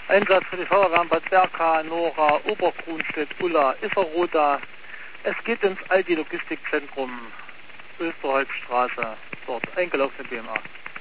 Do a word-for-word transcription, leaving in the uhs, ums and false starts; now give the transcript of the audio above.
Einsatz für die Feuerwehren Bad Berka, Nora, Obergrunstedt, Ulla, Isserroda. Es geht ins Aldi Logistikzentrum, Österholzstraße, dort eingelaufene B M A.